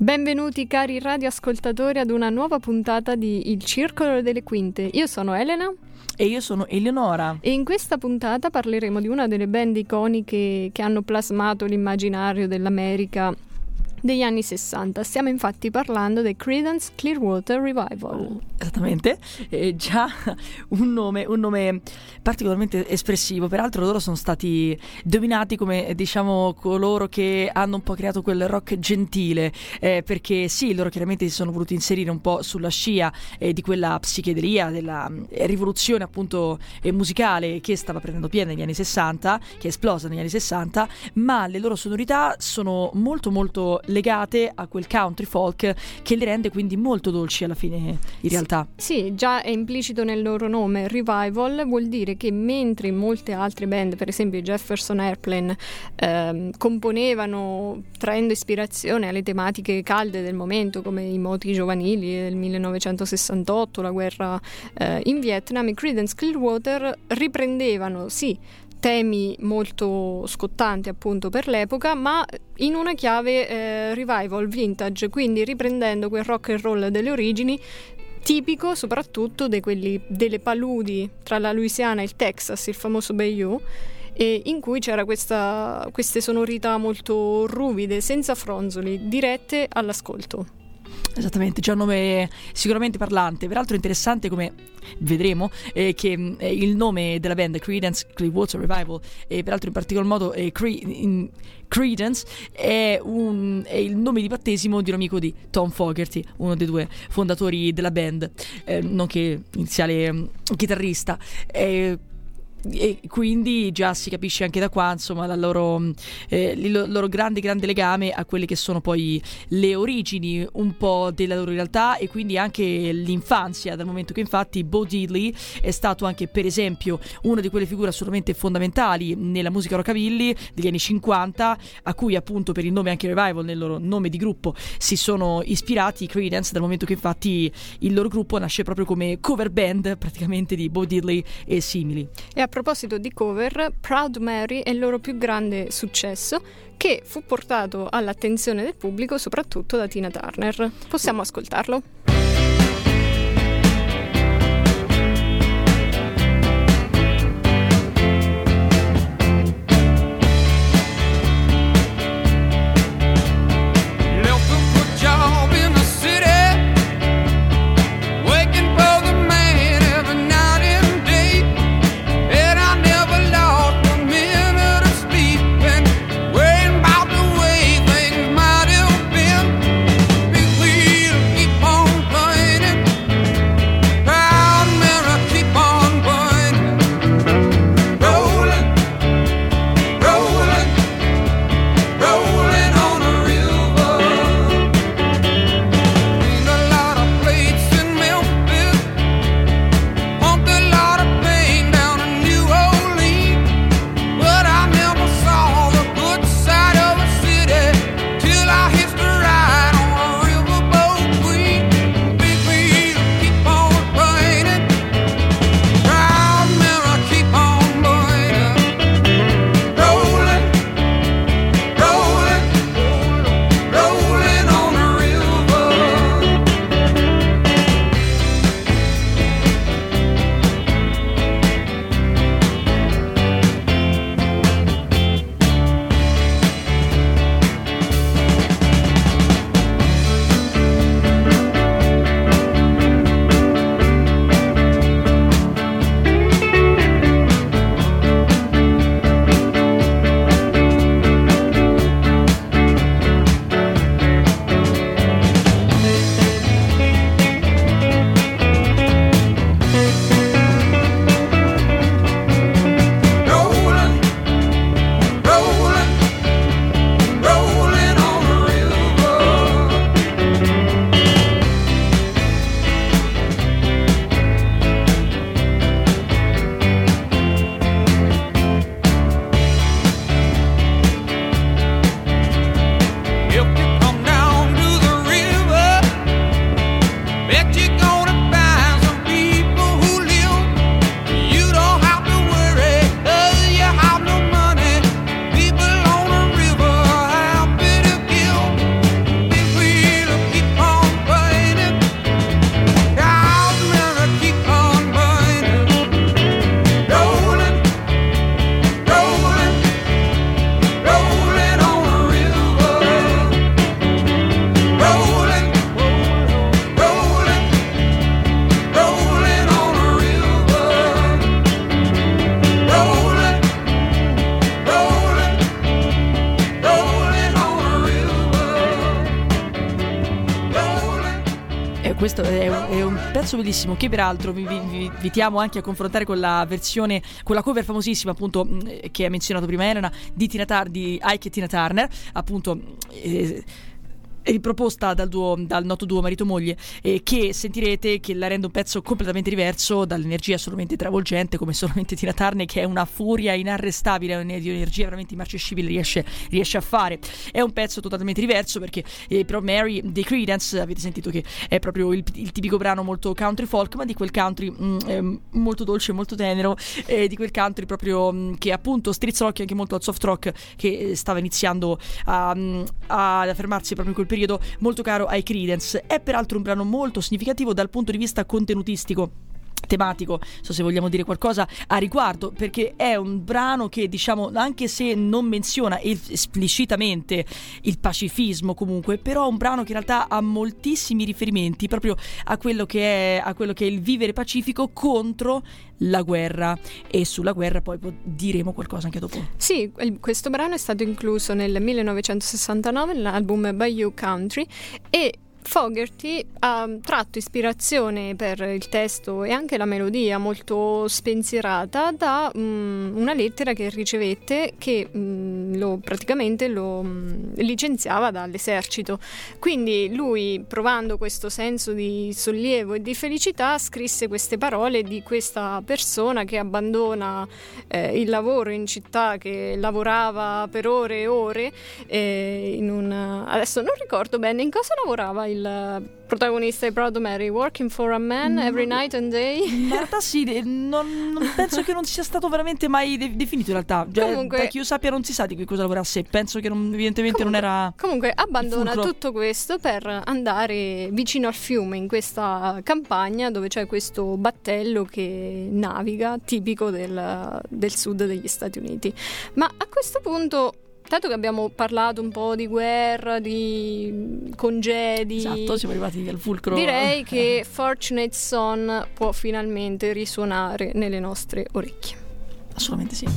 Benvenuti cari radioascoltatori ad una nuova puntata di Il Circolo delle Quinte. Io sono Elena. E io sono Eleonora. E in questa puntata parleremo di una delle band iconiche che hanno plasmato l'immaginario dell'America degli anni 60. Stiamo infatti parlando dei Creedence Clearwater Revival. Esattamente, già un nome particolarmente espressivo. Peraltro loro sono stati dominati come, diciamo, coloro che hanno un po' creato quel rock gentile, perché sì, loro chiaramente si sono voluti inserire un po' sulla scia di quella psichedelia, della rivoluzione appunto musicale che stava prendendo piede negli anni 60, che è esplosa negli anni 60, ma le loro sonorità sono molto molto legate a quel country folk che li rende quindi molto dolci alla fine in realtà. Sì, già è implicito nel loro nome. Revival vuol dire che mentre in molte altre band, per esempio i Jefferson Airplane, componevano traendo ispirazione alle tematiche calde del momento come i moti giovanili del 1968, la guerra in Vietnam, i Creedence Clearwater riprendevano sì temi molto scottanti appunto per l'epoca, ma in una chiave revival, vintage, quindi riprendendo quel rock and roll delle origini, tipico soprattutto delle paludi tra la Louisiana e il Texas, il famoso Bayou, e in cui c'era queste sonorità molto ruvide, senza fronzoli, dirette all'ascolto. Esattamente, c'è un nome sicuramente parlante. Peraltro interessante, come vedremo, che il nome della band Creedence Clearwater Revival, e peraltro in particolar modo Creedence è il nome di battesimo di un amico di Tom Fogerty, uno dei due fondatori della band, nonché iniziale chitarrista. E quindi già si capisce anche da qua, insomma, il loro grande legame a quelle che sono poi le origini un po' della loro realtà, e quindi anche l'infanzia, dal momento che infatti Bo Diddley è stato anche, per esempio, una di quelle figure assolutamente fondamentali nella musica rockabilly degli anni 50, a cui appunto per il nome anche Revival, nel loro nome di gruppo, si sono ispirati i Creedence, dal momento che infatti il loro gruppo nasce proprio come cover band praticamente di Bo Diddley e simili. E a proposito di cover, Proud Mary è il loro più grande successo, che fu portato all'attenzione del pubblico soprattutto da Tina Turner. Possiamo ascoltarlo? Keep on Questo è un pezzo bellissimo che peraltro vi invitiamo anche a confrontare con la versione, con la cover famosissima appunto che ha menzionato prima Elena di Ike e Tina Turner, appunto riproposta dal noto duo marito-moglie, che sentirete che la rende un pezzo completamente diverso, dall'energia assolutamente travolgente come solamente Tina Turner, che è una furia inarrestabile di energia veramente immarcescibile, riesce a fare. È un pezzo totalmente diverso perché però Mary dei Creedence, avete sentito che è proprio il tipico brano molto country folk, ma di quel country molto dolce, molto tenero, di quel country proprio che appunto strizza l'occhio anche molto al soft rock che stava iniziando ad affermarsi proprio in quel periodo, molto caro ai Creedence. È peraltro un brano molto significativo dal punto di vista contenutistico, tematico, so se vogliamo dire qualcosa a riguardo, perché è un brano che, diciamo, anche se non menziona esplicitamente il pacifismo, comunque però è un brano che in realtà ha moltissimi riferimenti proprio a quello che è il vivere pacifico contro la guerra, e sulla guerra poi diremo qualcosa anche dopo. Sì, questo brano è stato incluso nel 1969 nell'album Bayou Country, e Fogerty ha tratto ispirazione per il testo e anche la melodia molto spensierata da una lettera che ricevette, che praticamente lo licenziava dall'esercito. Quindi lui, provando questo senso di sollievo e di felicità, scrisse queste parole di questa persona che abbandona il lavoro in città, che lavorava per ore e ore adesso non ricordo bene in cosa lavorava il protagonista di Proud Mary, working for a man every night and day. In realtà sì, non penso che non sia stato veramente mai definito in realtà. Comunque, da che io sappia non si sa di che cosa lavorasse, penso che evidentemente non era. Comunque abbandona tutto questo per andare vicino al fiume, in questa campagna dove c'è questo battello che naviga, tipico del sud degli Stati Uniti. Ma a questo punto, dato che abbiamo parlato un po' di guerra, di congedi, esatto, siamo arrivati al fulcro, direi che Fortunate Son può finalmente risuonare nelle nostre orecchie. Assolutamente sì.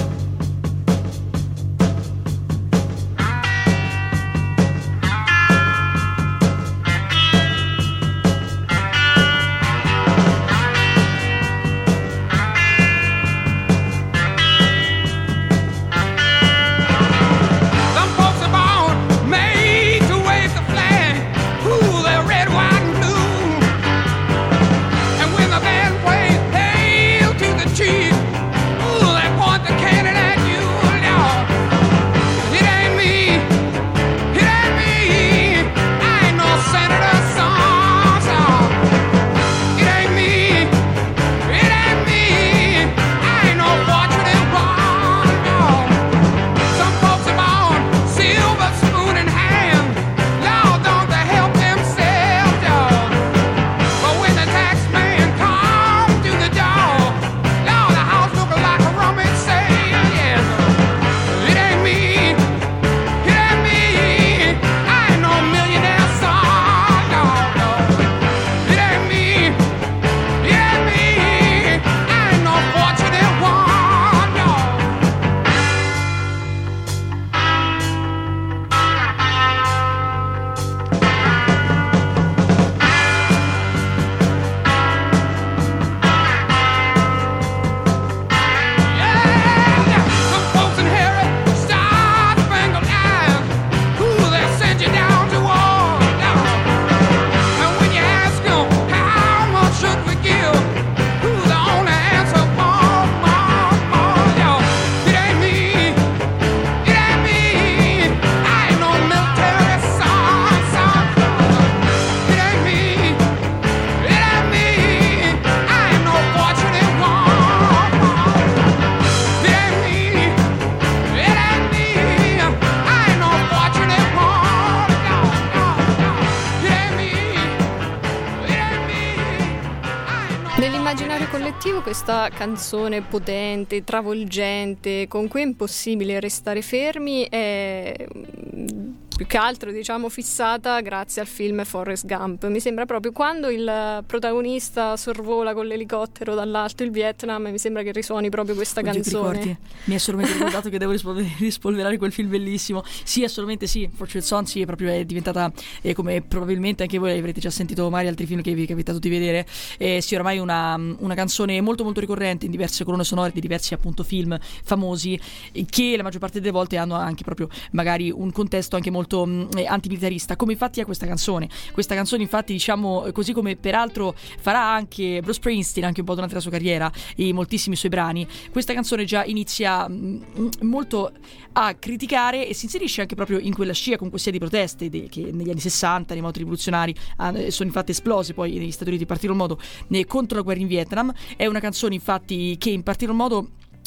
Nell'immaginario collettivo questa canzone potente, travolgente, con cui è impossibile restare fermi, è più che altro diciamo fissata grazie al film Forrest Gump. Mi sembra proprio quando il protagonista sorvola con l'elicottero dall'alto il Vietnam, mi sembra che risuoni proprio questa canzone. Mi è solamente ricordato che devo rispolverare quel film bellissimo. Sì, assolutamente sì, Fortunate Son sì, è diventata come probabilmente anche voi avrete già sentito magari altri film che vi è capitato di vedere, sì, ormai una canzone molto molto ricorrente in diverse colonne sonore di diversi appunto film famosi, che la maggior parte delle volte hanno anche proprio magari un contesto anche molto antimilitarista, come infatti è questa canzone. Questa canzone infatti, diciamo, così come peraltro farà anche Bruce Springsteen anche un po' durante la sua carriera e moltissimi suoi brani, questa canzone già inizia molto a criticare e si inserisce anche proprio in quella scia con queste di proteste che negli anni 60 nei moti rivoluzionari sono infatti esplose poi negli Stati Uniti in particolar modo contro la guerra in Vietnam. È una canzone infatti che in particolar modo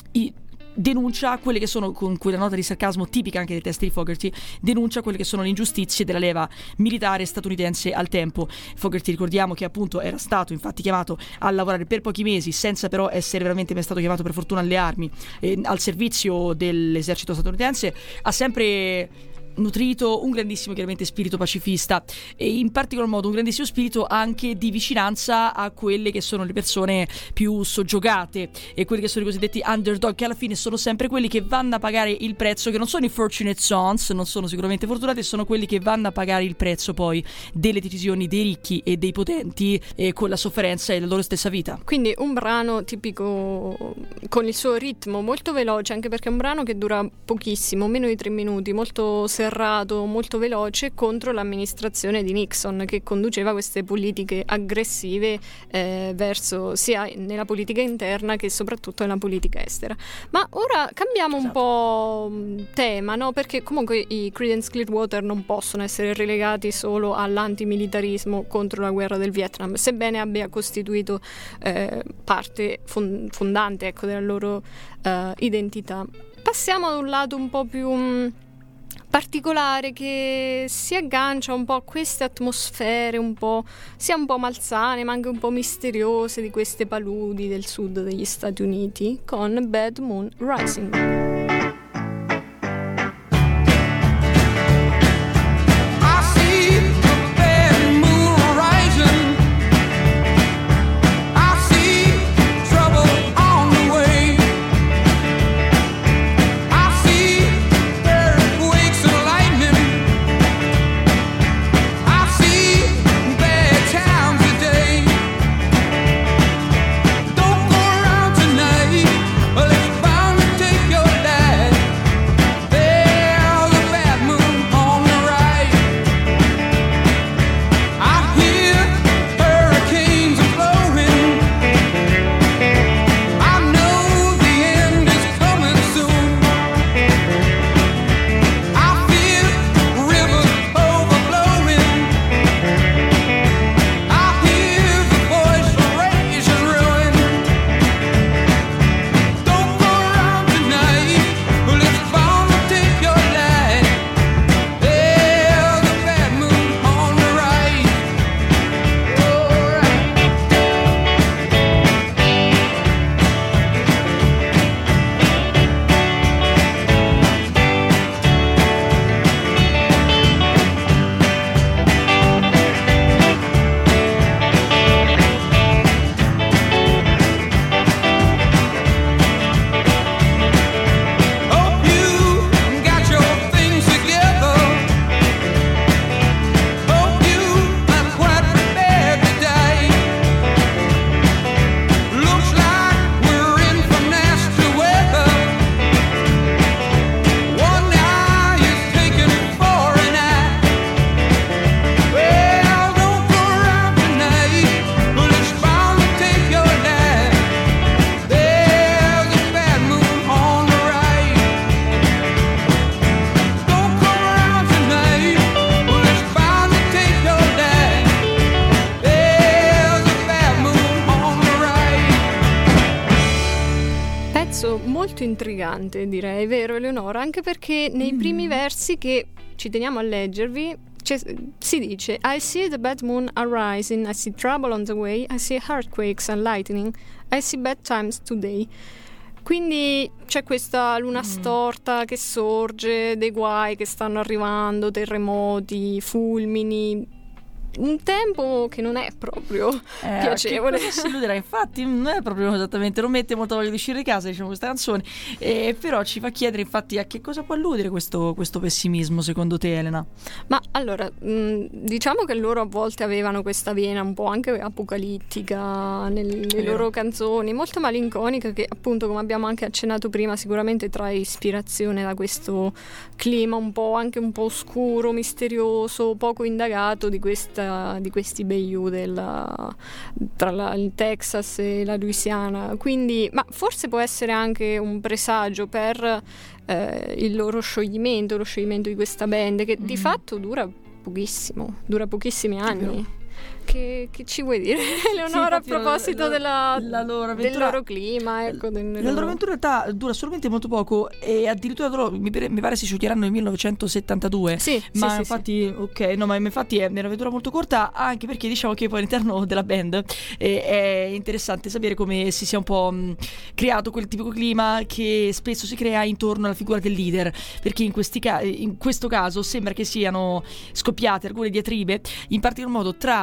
denuncia quelle che sono, con quella nota di sarcasmo tipica anche dei testi di Fogerty, denuncia quelle che sono le ingiustizie della leva militare statunitense al tempo. Fogerty, ricordiamo che appunto era stato infatti chiamato a lavorare per pochi mesi senza però essere veramente mai stato chiamato per fortuna alle armi, al servizio dell'esercito statunitense. Ha sempre nutrito un grandissimo chiaramente spirito pacifista e in particolar modo un grandissimo spirito anche di vicinanza a quelle che sono le persone più soggiogate e quelli che sono i cosiddetti underdog, che alla fine sono sempre quelli che vanno a pagare il prezzo, che non sono i Fortunate Sons, non sono sicuramente fortunati, sono quelli che vanno a pagare il prezzo poi delle decisioni dei ricchi e dei potenti con la sofferenza e la loro stessa vita. Quindi un brano tipico con il suo ritmo molto veloce, anche perché è un brano che dura pochissimo, meno di 3 minuti, molto serrato, molto veloce, contro l'amministrazione di Nixon, che conduceva queste politiche aggressive verso sia nella politica interna che soprattutto nella politica estera. Ma ora cambiamo un po' tema, no? Perché comunque i Creedence Clearwater non possono essere relegati solo all'antimilitarismo contro la guerra del Vietnam, sebbene abbia costituito parte fondante, ecco, della loro identità. Passiamo ad un lato un po' più particolare, che si aggancia un po' a queste atmosfere sia un po' malsane ma anche un po' misteriose di queste paludi del sud degli Stati Uniti, con Bad Moon Rising. Molto intrigante, direi, vero Eleonora? Anche perché nei primi versi, che ci teniamo a leggervi, si dice: I see the bad moon arising, I see trouble on the way, I see earthquakes and lightning, I see bad times today. Quindi c'è questa luna storta che sorge, dei guai che stanno arrivando, terremoti, fulmini, un tempo che non è proprio piacevole. Che cosa si illuderà? Infatti non è proprio esattamente, non mette molta voglia di uscire di casa, diciamo, questa canzone, però ci fa chiedere infatti a che cosa può alludere questo pessimismo secondo te, Elena? Ma allora, diciamo che loro a volte avevano questa vena un po' anche apocalittica nelle loro canzoni, molto malinconica, che appunto, come abbiamo anche accennato prima, sicuramente trae ispirazione da questo clima un po' anche un po' oscuro, misterioso, poco indagato di questi bayou tra il Texas e la Louisiana. Quindi, ma forse può essere anche un presagio per il loro scioglimento, lo scioglimento di questa band che di fatto dura pochissimi anni. Che ci vuoi dire, Eleonora, sì, a proposito del loro clima? Ecco, la loro avventura in realtà dura solamente molto poco e addirittura mi pare si scioglieranno nel 1972. Ma infatti è un'avventura molto corta, anche perché diciamo che poi all'interno della band è interessante sapere come si sia un po' creato quel tipico clima che spesso si crea intorno alla figura del leader, perché in questo caso sembra che siano scoppiate alcune diatribe, in particolar modo tra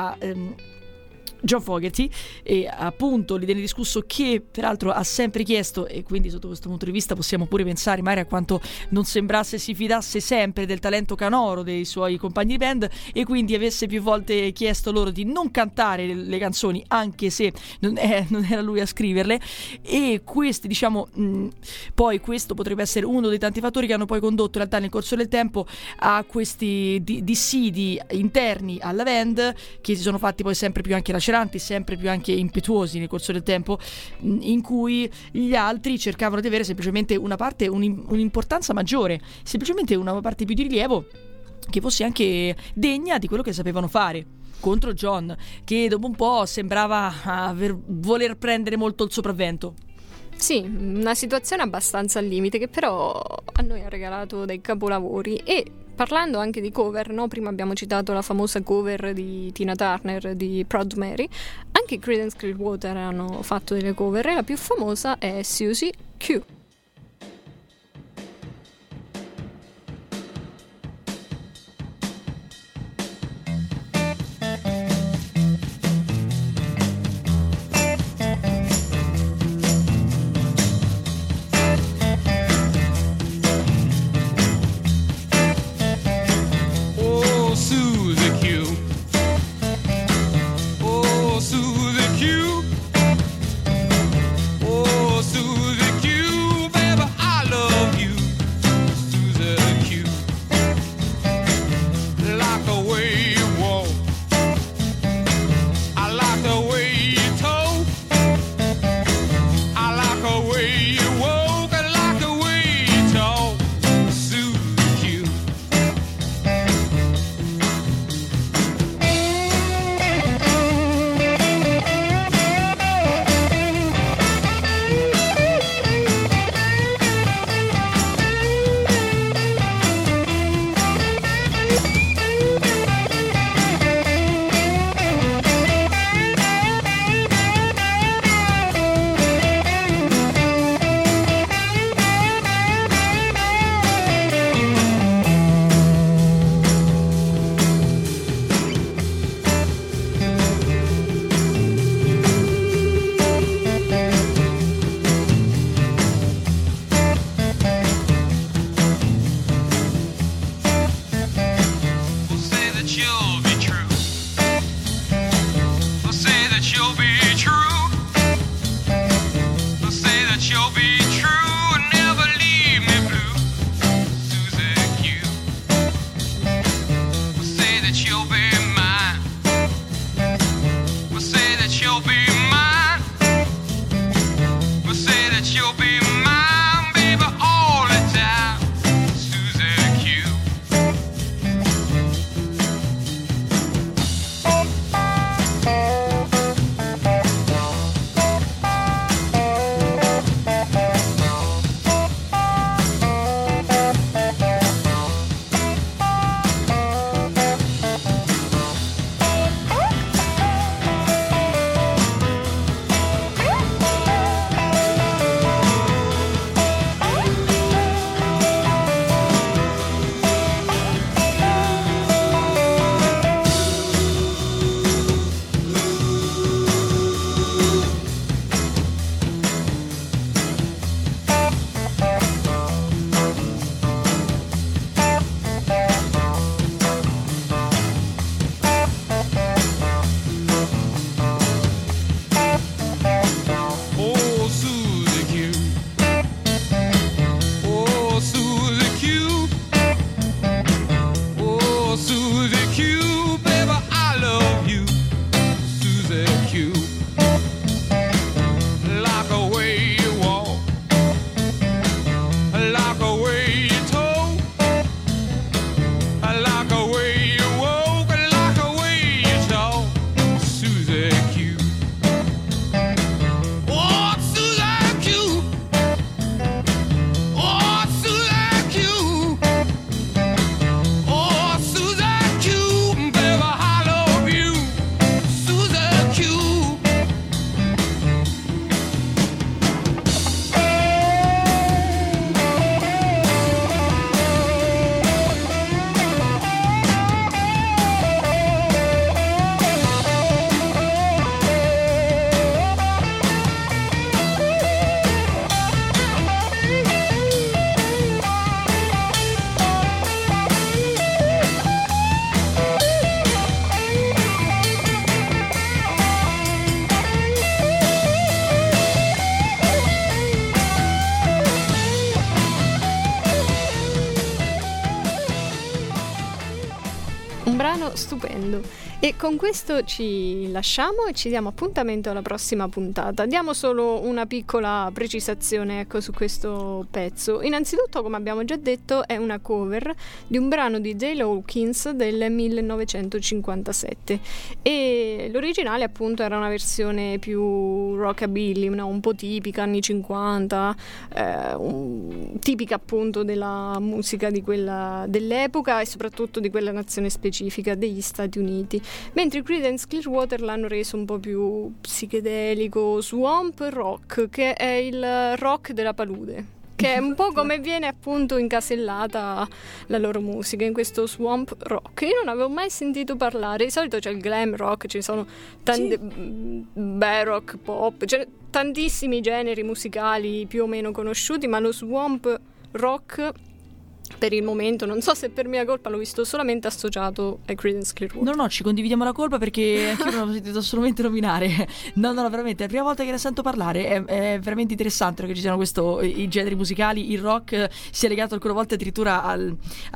John Fogerty e appunto l'idea discusso, che peraltro ha sempre chiesto, e quindi sotto questo punto di vista possiamo pure pensare magari a quanto non sembrasse si fidasse sempre del talento canoro dei suoi compagni di band, e quindi avesse più volte chiesto loro di non cantare le canzoni anche se non era lui a scriverle. E questi, diciamo, poi questo potrebbe essere uno dei tanti fattori che hanno poi condotto in realtà nel corso del tempo a questi dissidi interni alla band, che si sono fatti poi sempre più anche laceranti, sempre più anche impetuosi nel corso del tempo, in cui gli altri cercavano di avere semplicemente una parte, un'importanza maggiore, semplicemente una parte più di rilievo che fosse anche degna di quello che sapevano fare, contro John, che dopo un po' sembrava voler prendere molto il sopravvento. Sì, una situazione abbastanza al limite, che però a noi ha regalato dei capolavori. E parlando anche di cover, no? Prima abbiamo citato la famosa cover di Tina Turner di Proud Mary, anche i Creedence Clearwater hanno fatto delle cover, e la più famosa è Susie Q. Susie Q. stupendo. E con questo ci lasciamo e ci diamo appuntamento alla prossima puntata. Diamo solo una piccola precisazione, ecco, su questo pezzo. Innanzitutto, come abbiamo già detto, è una cover di un brano di Dale Hawkins del 1957 e l'originale appunto era una versione più rockabilly, no? Un po' tipica anni 50, tipica appunto della musica di quella dell'epoca e soprattutto di quella nazione specifica degli Stati Uniti, mentre i Creedence Clearwater l'hanno reso un po' più psichedelico, swamp rock, che è il rock della palude, che è un po' come viene appunto incasellata la loro musica, in questo swamp rock. Io non avevo mai sentito parlare. Di solito c'è il glam rock, ci sono tanti baroque, pop, c'è tantissimi generi musicali più o meno conosciuti, ma lo swamp rock per il momento, non so se per mia colpa, l'ho visto solamente associato ai Creedence Clearwater. No, ci condividiamo la colpa, perché anche io non l'ho sentito assolutamente nominare. No, veramente, è la prima volta che ne sento parlare. È veramente interessante che ci siano i generi musicali. Il rock sia legato alcune volte addirittura ai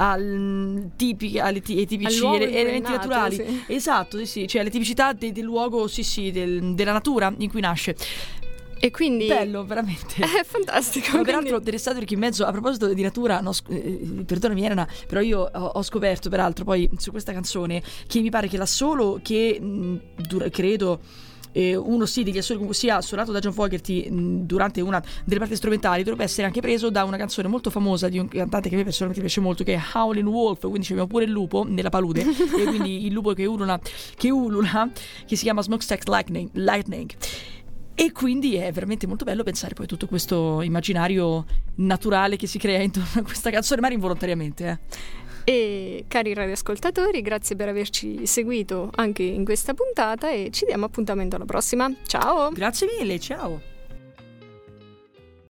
tipici elementi naturali. Sì. Esatto, sì, cioè le tipicità del luogo, della natura in cui nasce. E quindi bello, veramente è fantastico. Ma peraltro interessante, perché in mezzo, a proposito di natura, perdonami Elena, però io ho scoperto peraltro poi su questa canzone che mi pare che l'assolo che credo uno degli assoli con cui sia suonato da John Fogerty durante una delle parti strumentali dovrebbe essere anche preso da una canzone molto famosa di un cantante che a me personalmente piace molto, che è Howlin' Wolf, quindi abbiamo pure il lupo nella palude e quindi il lupo che ulula, che si chiama Smokestack Lightning. E quindi è veramente molto bello pensare poi a tutto questo immaginario naturale che si crea intorno a questa canzone, ma involontariamente. E cari radioascoltatori, grazie per averci seguito anche in questa puntata e ci diamo appuntamento alla prossima. Ciao! Grazie mille, ciao!